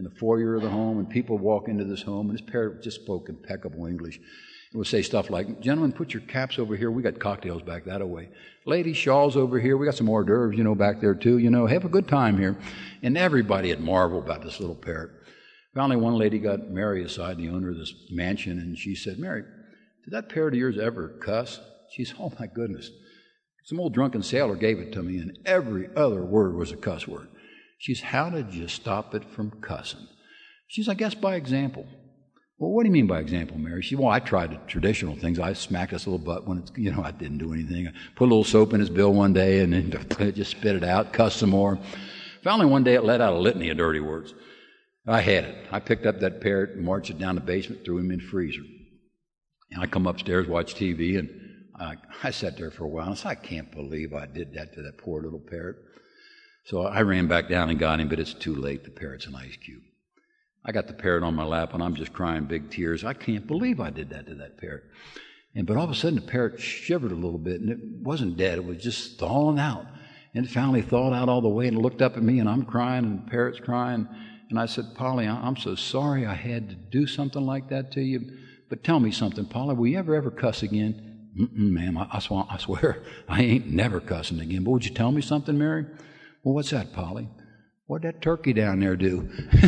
in the foyer of the home, and people walk into this home, and this parrot just spoke impeccable English. It would say stuff like, gentlemen, put your caps over here. We got cocktails back that way. Ladies, shawls over here. We got some hors d'oeuvres, you know, back there too. You know, have a good time here. And everybody had marveled about this little parrot. Finally, one lady got Mary aside, the owner of this mansion, and she said, Mary, did that parrot of yours ever cuss? She said, oh my goodness. Some old drunken sailor gave it to me, and every other word was a cuss word. She said, how did you stop it from cussing? She said, I guess by example. Well, what do you mean by example, Mary? She said, well, I tried the traditional things. I smacked his little butt when it's, you know, I didn't do anything. I put a little soap in his bill one day and then just spit it out, cussed some more. Finally, one day it let out a litany of dirty words. I had it. I picked up that parrot and marched it down the basement, threw him in the freezer. And I come upstairs, watch T V, and I, I sat there for a while and I said, I can't believe I did that to that poor little parrot. So I ran back down and got him, but it's too late. The parrot's an ice cube. I got the parrot on my lap, and I'm just crying big tears. I can't believe I did that to that parrot. And but all of a sudden, the parrot shivered a little bit, and it wasn't dead. It was just thawing out. And it finally thawed out all the way, and it looked up at me, and I'm crying, and the parrot's crying. And I said, Polly, I'm so sorry I had to do something like that to you. But tell me something, Polly, will you ever, ever cuss again? Mm-mm, ma'am, I, I, swear, I swear I ain't never cussing again. But would you tell me something, Mary? Well, what's that, Polly? What'd that turkey down there do?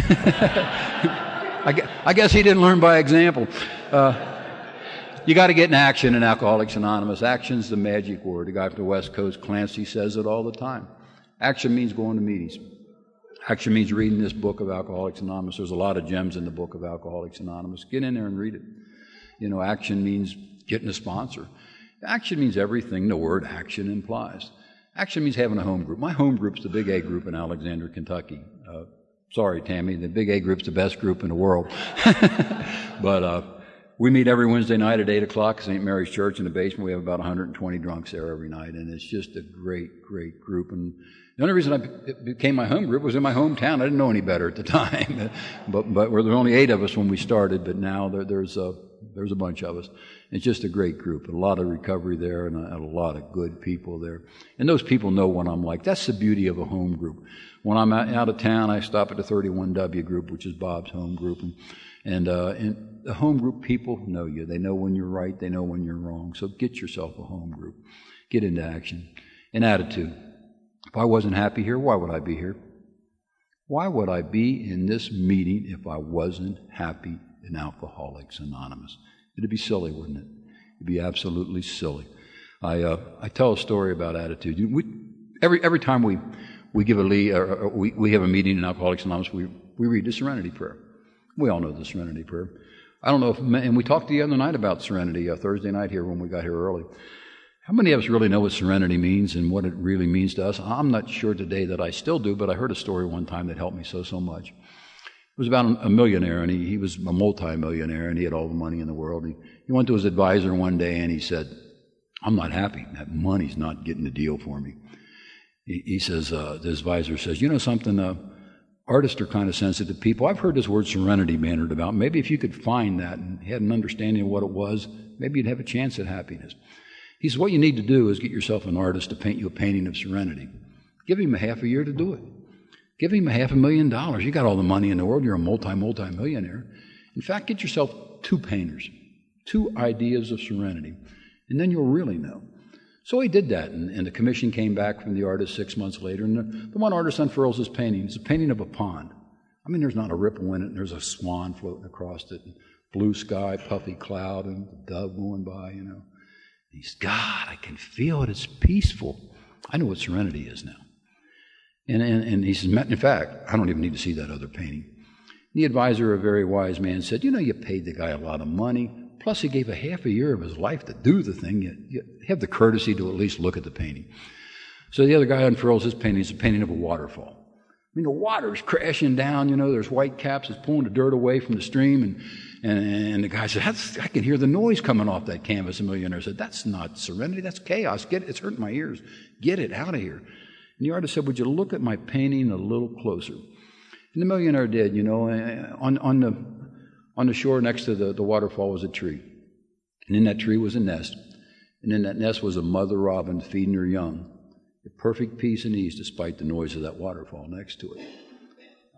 I, guess, I guess he didn't learn by example. Uh, you got to get in action in Alcoholics Anonymous. Action's the magic word. The guy from the West Coast, Clancy, says it all the time. Action means going to meetings. Action means reading this book of Alcoholics Anonymous. There's a lot of gems in the book of Alcoholics Anonymous. Get in there and read it. You know, action means getting a sponsor. Action means everything the word action implies. Action means having a home group. My home group's the Big A group in Alexandria, Kentucky. Uh, sorry, Tammy, the Big A group's the best group in the world. But uh, we meet every Wednesday night at eight o'clock at Saint Mary's Church in the basement. We have about one hundred twenty drunks there every night, and it's just a great, great group. And the only reason I, it became my home group was in my hometown. I didn't know any better at the time. but but there were only eight of us when we started, but now there, there's a there's a bunch of us. It's just a great group, a lot of recovery there, and a, a lot of good people there. And those people know what I'm like. That's the beauty of a home group. When I'm out of town, I stop at the thirty-one W group, which is Bob's home group, and and, uh, and the home group people know you. They know when you're right. They know when you're wrong. So get yourself a home group. Get into action. And attitude. If I wasn't happy here, why would I be here? Why would I be in this meeting if I wasn't happy in Alcoholics Anonymous? It'd be silly, wouldn't it? It'd be absolutely silly. I uh, I tell a story about attitude. We, every every time we we give a lead, or, or we we have a meeting in Alcoholics Anonymous, we we read the Serenity Prayer. We all know the Serenity Prayer. I don't know if, and we talked the other night about Serenity, uh, Thursday night here when we got here early. How many of us really know what serenity means and what it really means to us? I'm not sure today that I still do, but I heard a story one time that helped me so, so much. It was about a millionaire, and he, he was a multi-millionaire, and he had all the money in the world. He, he went to his advisor one day, and he said, I'm not happy. That money's not getting the deal for me. He, he says, uh, the advisor says, you know something, uh, artists are kind of sensitive people. I've heard this word serenity bannered about. Maybe if you could find that and had an understanding of what it was, maybe you'd have a chance at happiness. He says, what you need to do is get yourself an artist to paint you a painting of serenity. Give him a half a year to do it. Give him a half a million dollars. You got all the money in the world. You're a multi, multi-millionaire. In fact, get yourself two painters, two ideas of serenity, and then you'll really know. So he did that, and, and the commission came back from the artist six months later, and the, the one artist unfurls his painting. It's a painting of a pond. I mean, there's not a ripple in it, and there's a swan floating across it, and blue sky, puffy cloud, and a dove going by, you know. And he says, God, I can feel it. It's peaceful. I know what serenity is now. And, and, and he says, in fact, I don't even need to see that other painting. The advisor, a very wise man, said, you know, you paid the guy a lot of money, plus he gave a half a year of his life to do the thing. You, you have the courtesy to at least look at the painting. So the other guy unfurls his painting. It's a painting of a waterfall. I mean, the water's crashing down, you know, there's white caps, it's pulling the dirt away from the stream, and and, and the guy said, that's, I can hear the noise coming off that canvas. The millionaire said, that's not serenity, that's chaos. Get it, it's hurting my ears. Get it out of here. And the artist said, would you look at my painting a little closer? And the millionaire did, you know, on, on the on the shore next to the, the waterfall was a tree. And in that tree was a nest. And in that nest was a mother robin feeding her young. At perfect peace and ease despite the noise of that waterfall next to it.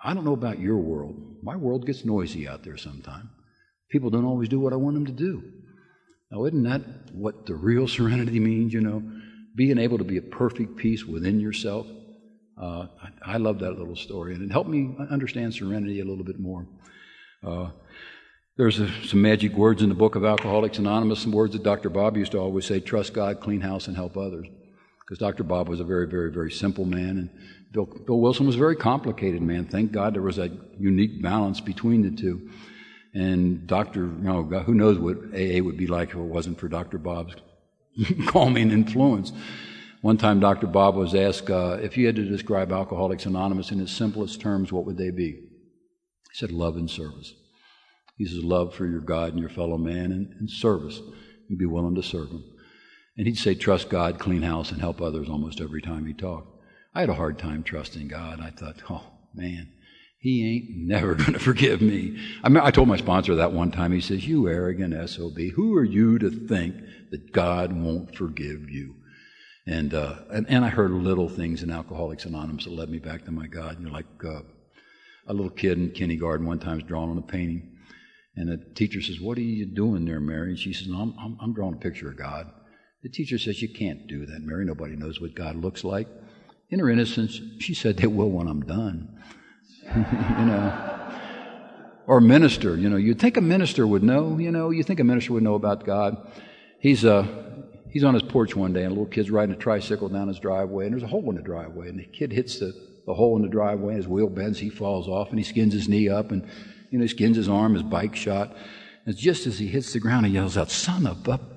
I don't know about your world. My world gets noisy out there sometimes. People don't always do what I want them to do. Now, isn't that what the real serenity means, you know? Being able to be at perfect peace within yourself. Uh, I, I love that little story, and it helped me understand serenity a little bit more. Uh, there's a, some magic words in the book of Alcoholics Anonymous, some words that Doctor Bob used to always say: trust God, clean house, and help others. Because Doctor Bob was a very, very, very simple man, and Bill, Bill Wilson was a very complicated man. Thank God there was that unique balance between the two. And Doctor, you know, who knows what A A would be like if it wasn't for Doctor Bob's calming influence. One time Doctor Bob was asked, uh, if you had to describe Alcoholics Anonymous in its simplest terms, what would they be? He said, love and service. He says, love for your God and your fellow man, and, and service. You'd be willing to serve him. And he'd say, trust God, clean house, and help others almost every time he talked. I had a hard time trusting God. I thought, oh, man, he ain't never going to forgive me. I mean, I told my sponsor that one time. He says, you arrogant S O B, who are you to think that God won't forgive you? And, uh, and, and I heard little things in Alcoholics Anonymous that led me back to my God. You know, like uh, a little kid in kindergarten one time was drawing on a painting. And the teacher says, what are you doing there, Mary? And she says, no, I'm, I'm, I'm drawing a picture of God. The teacher says, you can't do that, Mary. Nobody knows what God looks like. In her innocence, she said, they will when I'm done. You know. Or a minister, you know. You'd think a minister would know, you know. You think a minister would know about God. He's uh, he's on his porch one day, and a little kid's riding a tricycle down his driveway, and there's a hole in the driveway. And the kid hits the, the hole in the driveway, and his wheel bends, he falls off, and he skins his knee up, and, you know, he skins his arm, his bike shot. And just as he hits the ground, he yells out, son of a...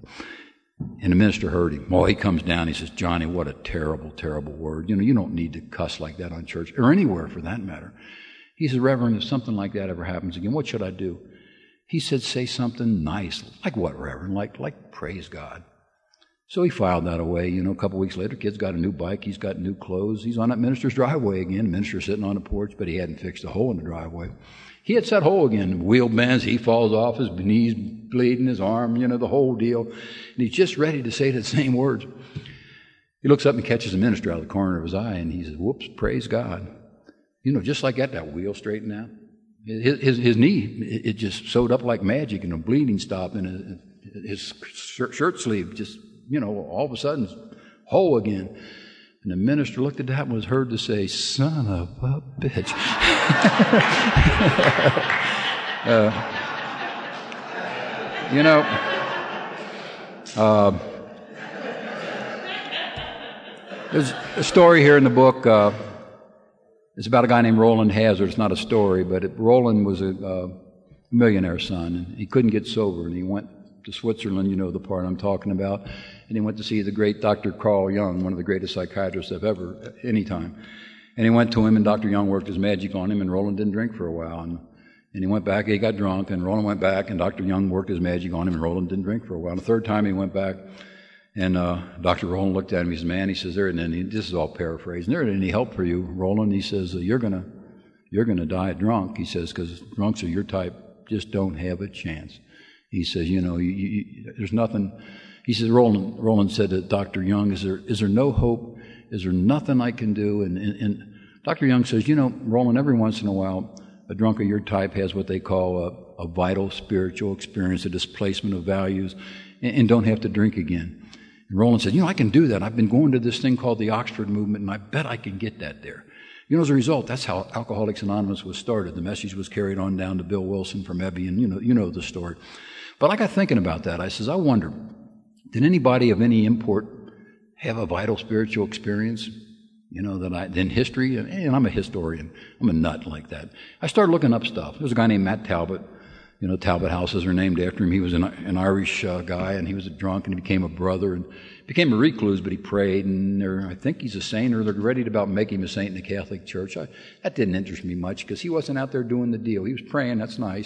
And the minister heard him. Well, he comes down, he says, Johnny, what a terrible, terrible word. You know, you don't need to cuss like that on church, or anywhere for that matter. He says, Reverend, if something like that ever happens again, what should I do? He said, say something nice. Like what, Reverend? Like, like praise God. So he filed that away. You know, a couple weeks later, kid's got a new bike, he's got new clothes, he's on that minister's driveway again. The minister's sitting on the porch, but he hadn't fixed a hole in the driveway. He hits that hole again. The wheel bends, he falls off, his knees bleeding, his arm, you know, the whole deal. And he's just ready to say the same words. He looks up and catches the minister out of the corner of his eye, and he says, whoops, praise God. You know, just like that, that wheel straightened out. His, his, his knee, it just sewed up like magic, and the bleeding stopped, and his shirt sleeve just, you know, all of a sudden, whole again. And the minister looked at that and was heard to say, son of a bitch. uh, you know, uh, there's a story here in the book. Uh, it's about a guy named Roland Hazard. It's not a story, but it, Roland was a uh, millionaire son, and he couldn't get sober, and he went to Switzerland, you know the part I'm talking about, and he went to see the great Doctor Carl Jung, one of the greatest psychiatrists I've ever, any time. And he went to him, and Doctor Jung worked his magic on him, and Roland didn't drink for a while. And, and he went back, he got drunk, and Roland went back, and Doctor Jung worked his magic on him, and Roland didn't drink for a while. And the third time he went back, and uh, Doctor Roland looked at him, he says, man, he says, there isn't any, this is all paraphrasing, there isn't any help for you, Roland. He says, you're gonna, you're gonna die drunk, he says, because drunks are your type, just don't have a chance. He says, you know, you, you, there's nothing. He says, Roland, Roland said to Doctor Jung, is there, is there no hope? Is there nothing I can do? And, and, and Doctor Jung says, you know, Roland, every once in a while, a drunk of your type has what they call a, a vital spiritual experience, a displacement of values, and, and don't have to drink again. And Roland said, you know, I can do that. I've been going to this thing called the Oxford Movement, and I bet I can get that there. You know, as a result, that's how Alcoholics Anonymous was started. The message was carried on down to Bill Wilson from Evian. You know, you know the story. But I got thinking about that. I says, I wonder, did anybody of any import have a vital spiritual experience, you know, that I, in history? And I'm a historian. I'm a nut like that. I started looking up stuff. There was a guy named Matt Talbot. You know, Talbot houses are named after him. He was an, an Irish uh, guy, and he was a drunk, and he became a brother, and became a recluse, but he prayed, and I think he's a saint, or they're ready to about make him a saint in the Catholic Church. I, that didn't interest me much, because he wasn't out there doing the deal. He was praying, that's nice.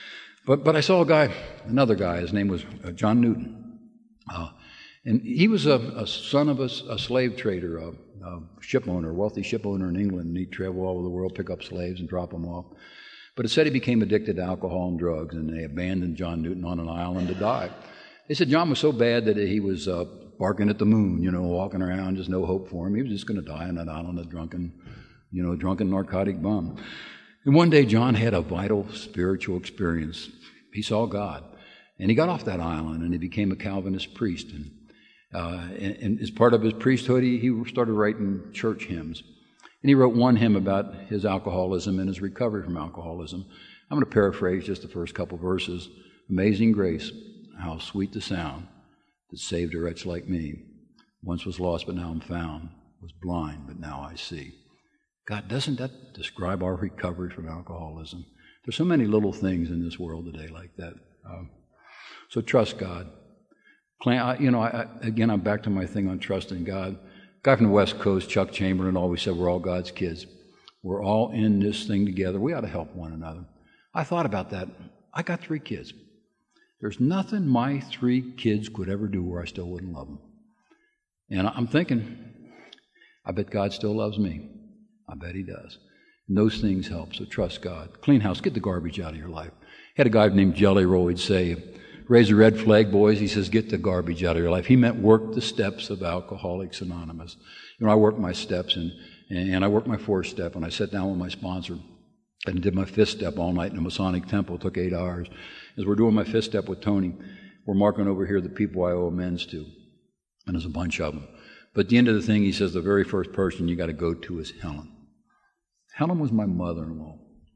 But but I saw a guy, another guy, his name was uh, John Newton. Uh, and he was a, a son of a, a slave trader, a, a ship owner, a wealthy ship owner in England, and he'd travel all over the world, pick up slaves and drop them off. But it said he became addicted to alcohol and drugs, and they abandoned John Newton on an island to die. They said John was so bad that he was uh, barking at the moon, you know, walking around, just no hope for him. He was just going to die on that island, a drunken you know, drunken narcotic bum. And one day John had a vital spiritual experience. He saw God. And he got off that island and he became a Calvinist priest. And, uh, and, and as part of his priesthood, he, he started writing church hymns. And he wrote one hymn about his alcoholism and his recovery from alcoholism. I'm going to paraphrase just the first couple verses. Amazing grace, how sweet the sound that saved a wretch like me. Once was lost, but now I'm found. Was blind, but now I see. God, doesn't that describe our recovery from alcoholism? There's so many little things in this world today like that. Um, so trust God. You know, I, again, I'm back to my thing on trusting God. Guy from the West Coast, Chuck Chamberlain, always said we're all God's kids. We're all in this thing together. We ought to help one another. I thought about that. I got three kids. There's nothing my three kids could ever do where I still wouldn't love them. And I'm thinking, I bet God still loves me. I bet he does. And those things help, so trust God. Clean house, get the garbage out of your life. Had a guy named Jelly Roll, he'd say, raise a red flag, boys. He says, get the garbage out of your life. He meant work the steps of Alcoholics Anonymous. You know, I worked my steps, and, and I worked my fourth step, and I sat down with my sponsor and did my fifth step all night in a Masonic temple. It took eight hours. As we're doing my fifth step with Tony, we're marking over here the people I owe amends to. And there's a bunch of them. But at the end of the thing, he says the very first person you got to go to is Helen. Helen was my mother-in-law.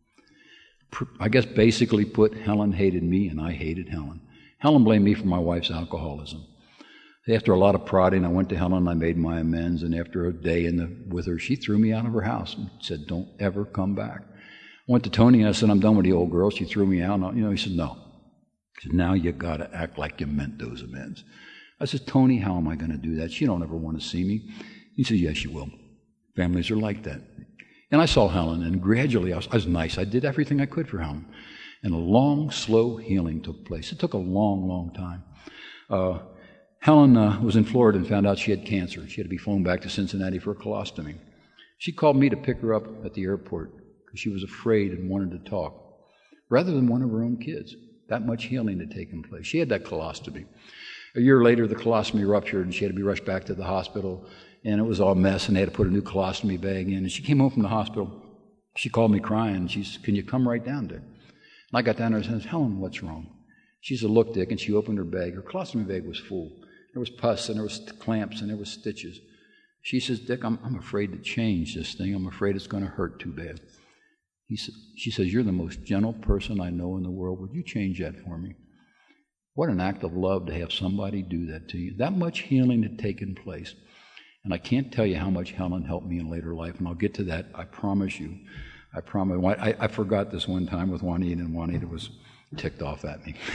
I guess basically put, Helen hated me and I hated Helen. Helen blamed me for my wife's alcoholism. After a lot of prodding, I went to Helen and I made my amends. And after a day in the, with her, she threw me out of her house and said, don't ever come back. I went to Tony and I said, I'm done with the old girl. She threw me out. And, you know, he said, no. He said, now you got to act like you meant those amends. I said, Tony, how am I going to do that? She don't ever want to see me. He said, yes, you will. Families are like that. And I saw Helen, and gradually I was, I was nice. I did everything I could for Helen. And a long, slow healing took place. It took a long, long time. Uh, Helen uh, was in Florida and found out she had cancer. She had to be flown back to Cincinnati for a colostomy. She called me to pick her up at the airport because she was afraid and wanted to talk, rather than one of her own kids. That much healing had taken place. She had that colostomy. A year later, the colostomy ruptured, and she had to be rushed back to the hospital, and it was all a mess, and they had to put a new colostomy bag in. And she came home from the hospital. She called me crying, and she said, can you come right down, Dick? And I got down there and said, Helen, what's wrong? She said, look, Dick, and she opened her bag. Her colostomy bag was full. There was pus, and there was clamps, and there was stitches. She says, Dick, I'm, I'm afraid to change this thing. I'm afraid it's going to hurt too bad. He said, she says, you're the most gentle person I know in the world. Would you change that for me? What an act of love to have somebody do that to you. That much healing had taken place. And I can't tell you how much Helen helped me in later life, and I'll get to that, I promise you. I promise. I, I forgot this one time with Juanita, and Juanita was ticked off at me.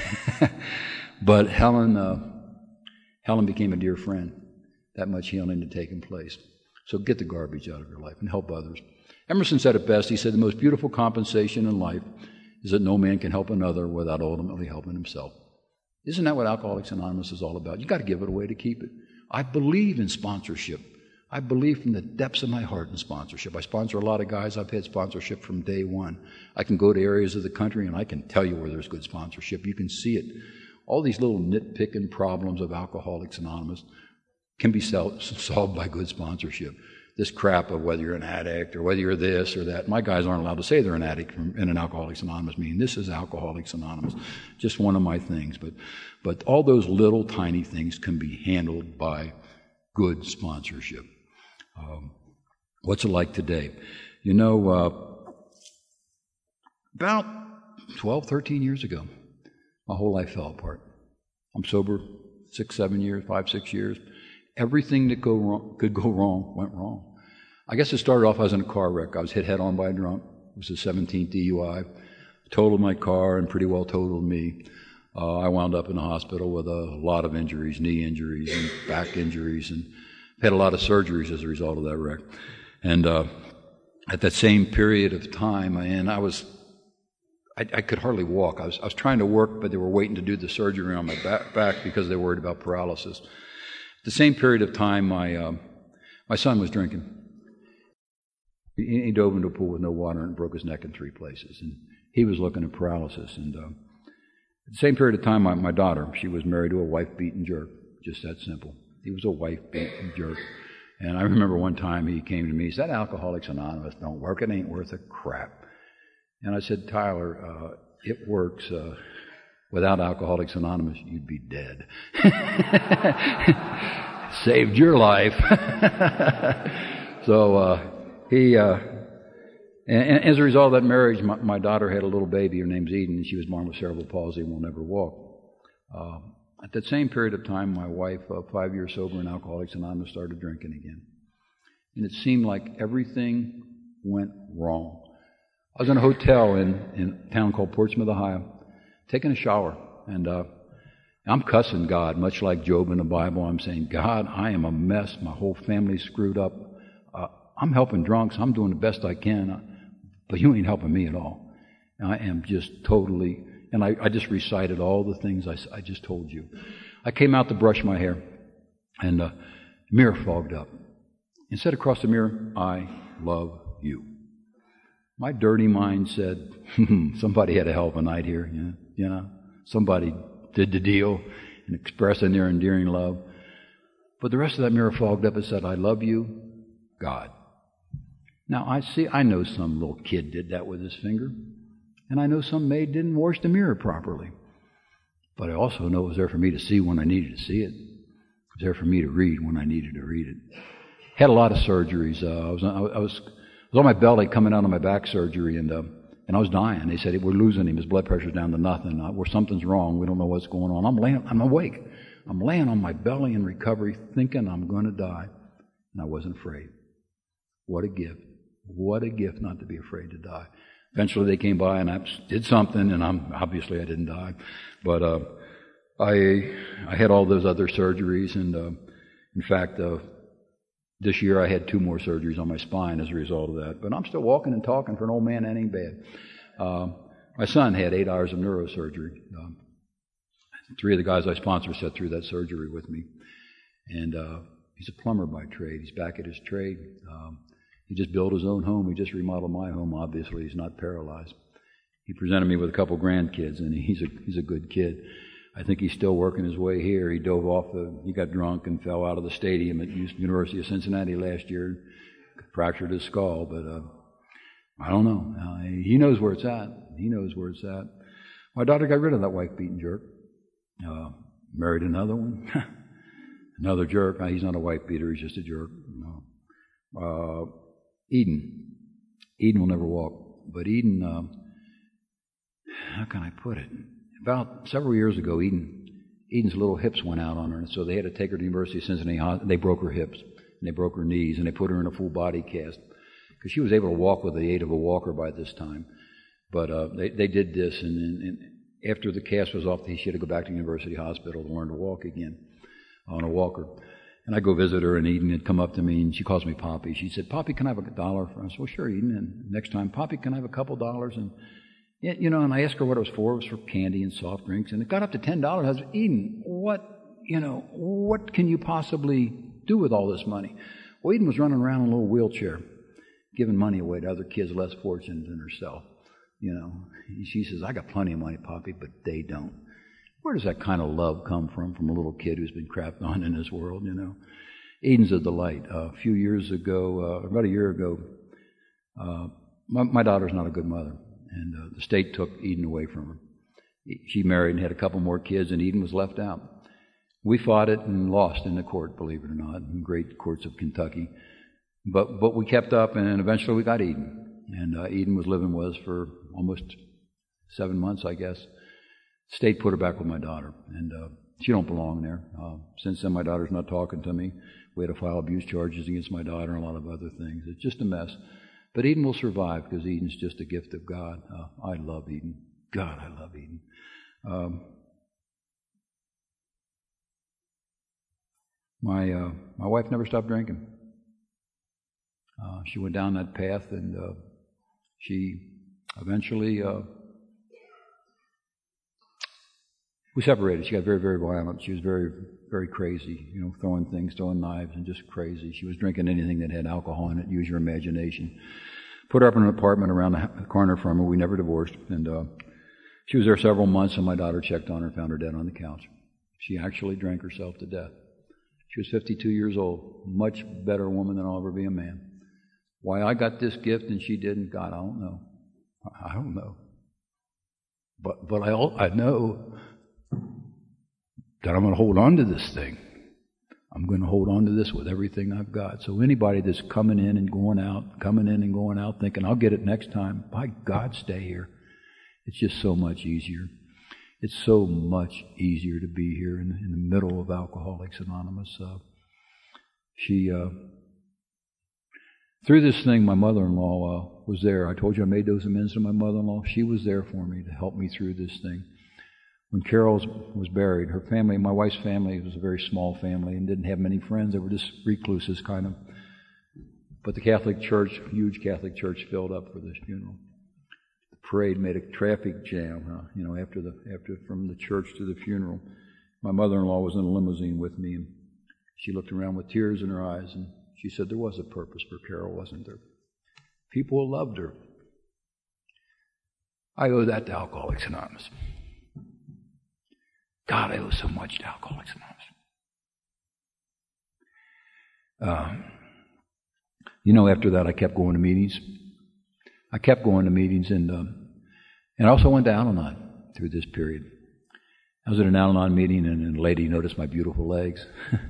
But Helen, uh, Helen became a dear friend. That much healing had taken place. So get the garbage out of your life and help others. Emerson said it best. He said, the most beautiful compensation in life is that no man can help another without ultimately helping himself. Isn't that what Alcoholics Anonymous is all about? You've got to give it away to keep it. I believe in sponsorship. I believe from the depths of my heart in sponsorship. I sponsor a lot of guys. I've had sponsorship from day one. I can go to areas of the country and I can tell you where there's good sponsorship. You can see it. All these little nitpicking problems of Alcoholics Anonymous can be solved by good sponsorship. This crap of whether you're an addict or whether you're this or that. My guys aren't allowed to say they're an addict in an Alcoholics Anonymous meeting. This is Alcoholics Anonymous. Just one of my things. But, but all those little tiny things can be handled by good sponsorship. Um, what's it like today? You know, uh, about twelve, thirteen years ago, my whole life fell apart. I'm sober six, seven years, five, six years. Everything that go wrong, could go wrong went wrong. I guess it started off, I was in a car wreck. I was hit head on by a drunk. It was a seventeenth D U I. Totaled my car and pretty well totaled me. Uh, I wound up in the hospital with a lot of injuries, knee injuries and back injuries, and had a lot of surgeries as a result of that wreck. And uh, at that same period of time, and I was, I, I could hardly walk. I was, I was trying to work, but they were waiting to do the surgery on my back, back because they were worried about paralysis. At the same period of time, my uh, my son was drinking. He, he dove into a pool with no water and broke his neck in three places. And he was looking at paralysis. And uh, at the same period of time, my, my daughter, she was married to a wife-beaten jerk. Just that simple. He was a wife-beaten jerk. And I remember one time he came to me, he said, Alcoholics Anonymous don't work, it ain't worth a crap. And I said, Tyler, uh, it works. Uh, without Alcoholics Anonymous, you'd be dead. Saved your life. so uh, he, uh, and, and as a result of that marriage, my, my daughter had a little baby. Her name's Eden, and she was born with cerebral palsy and will never walk. Uh, At that same period of time, my wife, uh, five years sober in Alcoholics Anonymous, started drinking again. And it seemed like everything went wrong. I was in a hotel in, in a town called Portsmouth, Ohio, taking a shower. And uh, I'm cussing God, much like Job in the Bible. I'm saying, God, I am a mess. My whole family's screwed up. Uh, I'm helping drunks. I'm doing the best I can. But you ain't helping me at all. I am just totally... And I, I just recited all the things I, I just told you. I came out to brush my hair, and the mirror fogged up. And said across the mirror, I love you. My dirty mind said, somebody had a hell of a night here. You know, you know, somebody did the deal and expressed their endearing love. But the rest of that mirror fogged up and said, I love you, God. Now, I see, I know some little kid did that with his finger. And I know some maid didn't wash the mirror properly. But I also know it was there for me to see when I needed to see it. It was there for me to read when I needed to read it. Had a lot of surgeries. Uh, I was I was, I was on my belly coming out of my back surgery, and uh, and I was dying. They said, we're losing him. His blood pressure's down to nothing. Uh, where something's wrong. We don't know what's going on. I'm laying, I'm awake. I'm laying on my belly in recovery thinking I'm going to die. And I wasn't afraid. What a gift. What a gift not to be afraid to die. Eventually they came by and I did something, and I'm obviously I didn't die, but uh, I I had all those other surgeries, and uh, in fact, uh, this year I had two more surgeries on my spine as a result of that. But I'm still walking and talking for an old man. That ain't bad. Uh, my son had eight hours of neurosurgery. Um, three of the guys I sponsor sat through that surgery with me, and uh, he's a plumber by trade. He's back at his trade. Um, He just built his own home. He just remodeled my home. Obviously, he's not paralyzed. He presented me with a couple grandkids, and he's a he's a good kid. I think he's still working his way here. He dove off the, he got drunk and fell out of the stadium at University of Cincinnati last year, fractured his skull. But uh, I don't know. Uh, he knows where it's at. He knows where it's at. My daughter got rid of that wife-beating jerk. Uh, married another one, another jerk. Uh, he's not a wife beater. He's just a jerk. No. Uh, Eden. Eden will never walk. But Eden, uh, how can I put it? About several years ago, Eden, Eden's little hips went out on her, and so they had to take her to the University of Cincinnati. They broke her hips, and they broke her knees, and they put her in a full body cast. Because she was able to walk with the aid of a walker by this time. But uh, they, they did this, and, and, and after the cast was off, she had to go back to the University Hospital to learn to walk again on a walker. And I go visit her, and Eden had come up to me, and she calls me Poppy. She said, Poppy, can I have a dollar? I said, well, sure, Eden. And next time, Poppy, can I have a couple dollars? And, you know, and I asked her what it was for. It was for candy and soft drinks. And it got up to ten dollars. I said, Eden, what, you know, what can you possibly do with all this money? Well, Eden was running around in a little wheelchair, giving money away to other kids less fortunate than herself. You know, she says, I got plenty of money, Poppy, but they don't. Where does that kind of love come from, from a little kid who's been crapped on in this world, you know? Eden's a delight. Uh, a few years ago, uh, about a year ago, uh, my, my daughter's not a good mother, and uh, the state took Eden away from her. She married and had a couple more kids, and Eden was left out. We fought it and lost in the court, believe it or not, in great courts of Kentucky. But but we kept up, and eventually we got Eden. And uh, Eden was living with us for almost seven months, I guess. State put her back with my daughter, and uh, she don't belong there. Uh, since then, my daughter's not talking to me. We had to file abuse charges against my daughter and a lot of other things. It's just a mess. But Eden will survive because Eden's just a gift of God. Uh, I love Eden. God, I love Eden. Um, my uh, my wife never stopped drinking. Uh, she went down that path, and uh, she eventually... Uh, We separated. She got very, very violent. She was very, very crazy, you know, throwing things, throwing knives, and just crazy. She was drinking anything that had alcohol in it. Use your imagination. Put her up in an apartment around the corner from her. We never divorced. And uh, she was there several months, and my daughter checked on her and found her dead on the couch. She actually drank herself to death. She was fifty-two years old. Much better woman than I'll ever be a man. Why I got this gift and she didn't, God, I don't know. I don't know. But but I I know that I'm going to hold on to this thing. I'm going to hold on to this with everything I've got. So anybody that's coming in and going out, coming in and going out, thinking, I'll get it next time, by God, stay here. It's just so much easier. It's so much easier to be here in, in the middle of Alcoholics Anonymous. Uh, she, uh, through this thing, my mother-in-law uh, was there. I told you I made those amends to my mother-in-law. She was there for me to help me through this thing. When Carol was buried, her family, my wife's family, was a very small family and didn't have many friends. They were just recluses, kind of. But the Catholic Church, huge Catholic Church, filled up for this funeral. The parade made a traffic jam, huh? You know, after the after from the church to the funeral. My mother-in-law was in a limousine with me, and she looked around with tears in her eyes, and she said there was a purpose for Carol, wasn't there? People loved her. I owe that to Alcoholics Anonymous. God, I owe so much to Alcoholics Anonymous. Um, you know, after that, I kept going to meetings. I kept going to meetings, and um, and I also went to Al-Anon through this period. I was at an Al-Anon meeting, and, and a lady noticed my beautiful legs.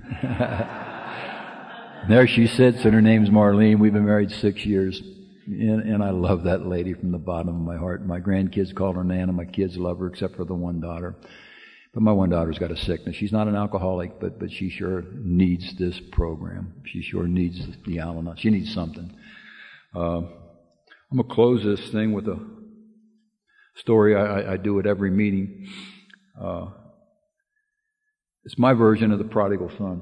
There she sits, and her name's Marlene. We've been married six years, and, and I love that lady from the bottom of my heart. My grandkids call her Nana. My kids love her, except for the one daughter. But my one daughter's got a sickness. She's not an alcoholic, but but she sure needs this program. She sure needs the Al-Anon. She needs something. Uh, I'm going to close this thing with a story. I, I, I do at every meeting. Uh, it's my version of the prodigal son.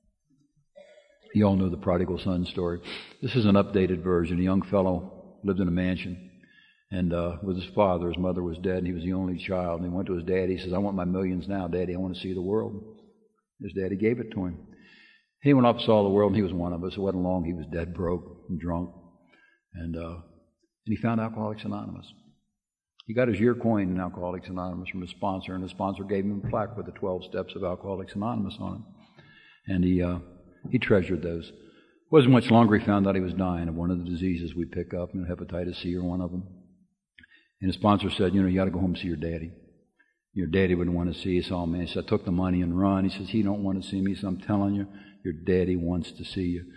You all know the prodigal son story. This is an updated version. A young fellow lived in a mansion. And uh, with his father, his mother was dead, and he was the only child. And he went to his daddy. He says, I want my millions now, Daddy. I want to see the world. His daddy gave it to him. He went off, saw the world, and he was one of us. It wasn't long. He was dead broke and drunk. And, uh, and he found Alcoholics Anonymous. He got his year coin in Alcoholics Anonymous from his sponsor, and the sponsor gave him a plaque with the twelve steps of Alcoholics Anonymous on it. And he uh, he treasured those. It wasn't much longer he found out he was dying of one of the diseases we pick up, you know, hepatitis C or one of them. And his sponsor said, you know, you got to go home and see your daddy. Your daddy wouldn't want to see you. So, man, he said, I took the money and run. He says, he don't want to see me. So I'm telling you, your daddy wants to see you.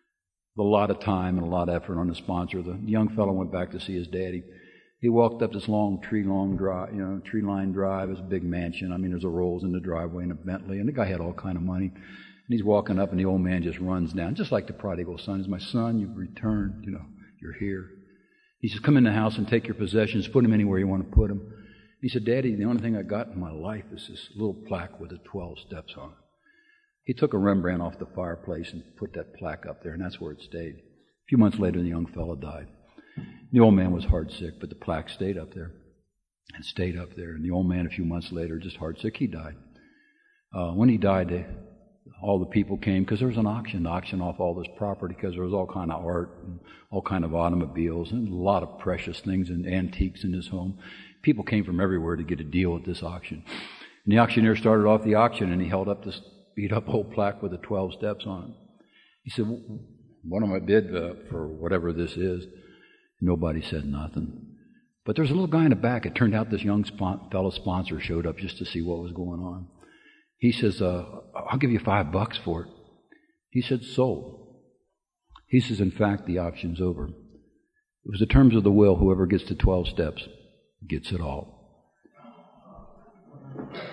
A lot of time and a lot of effort on the sponsor. The young fellow went back to see his daddy. He walked up this long tree-long drive, you know, tree-line drive. It's a big mansion. I mean, there's a Rolls in the driveway and a Bentley. And the guy had all kind of money. And he's walking up, and the old man just runs down, just like the prodigal son. He says, my son, you've returned. You know, you're here. He says, come in the house and take your possessions, put them anywhere you want to put them. He said, Daddy, the only thing I got in my life is this little plaque with the twelve steps on it. He took a Rembrandt off the fireplace and put that plaque up there, and that's where it stayed. A few months later, the young fellow died. The old man was heart sick, but the plaque stayed up there and stayed up there. And the old man, a few months later, just heart sick, he died. Uh, when he died, they, all the people came because there was an auction, auction off all this property because there was all kind of art and all kind of automobiles and a lot of precious things and antiques in his home. People came from everywhere to get a deal at this auction. And the auctioneer started off the auction, and he held up this beat-up old plaque with the twelve steps on it. He said, what am I bid uh, for whatever this is? Nobody said nothing. But there's a little guy in the back. It turned out this young spon- fellow sponsor showed up just to see what was going on. He says, uh, I'll give you five bucks for it. He said, sold. He says, in fact, the auction's over. It was the terms of the will. Whoever gets to twelve steps gets it all.